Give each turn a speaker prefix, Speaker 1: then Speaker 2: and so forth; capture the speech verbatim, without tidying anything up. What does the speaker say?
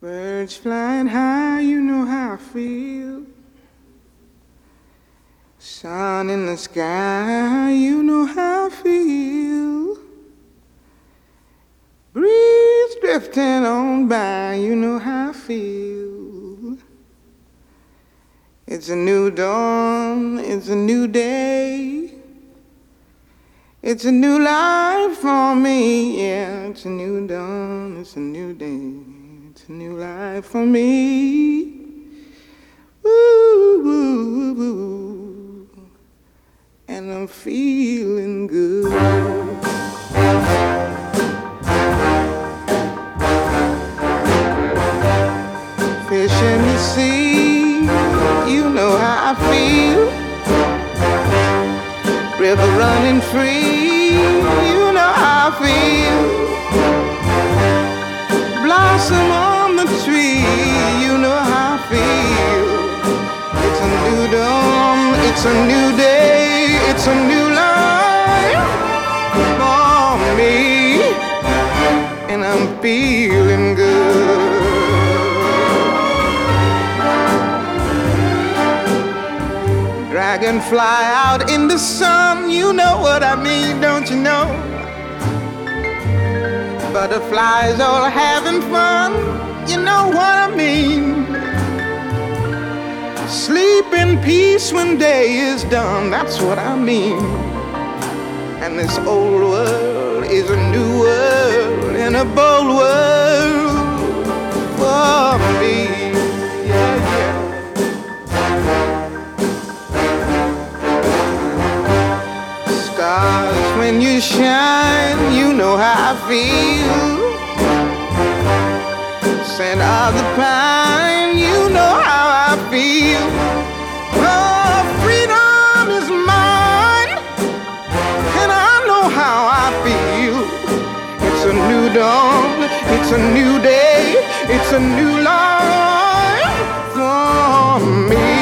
Speaker 1: Birds flying high, you know how I feel. Sun in the sky, you know how I feel. Breeze drifting on by, you know how I feel. It's a new dawn, it's a new day. It's a new life for me, yeah. It's a new dawn, it's a new day. It's a new life for me. Woo, woo, woo. And I'm feeling good. Fish in the sea, you know how I feel. River running free, you know how I feel. Blossom on the tree, you know how I feel. It's a new dawn, it's a new day, it's a new life for me, and I'm feeling good. Dragonfly out in the sun, you know what I mean, don't you know? Butterflies all having fun, you know what I mean. Sleep in peace when day is done, that's what I mean. And this old world is a new world, and a bold world for me. Yeah, yeah. Stars, when you shine, you know how I feel. Scent of the pine, you know how I feel. Oh, freedom is mine, and I know how I feel. It's a new dawn, it's a new day, it's a new life for me.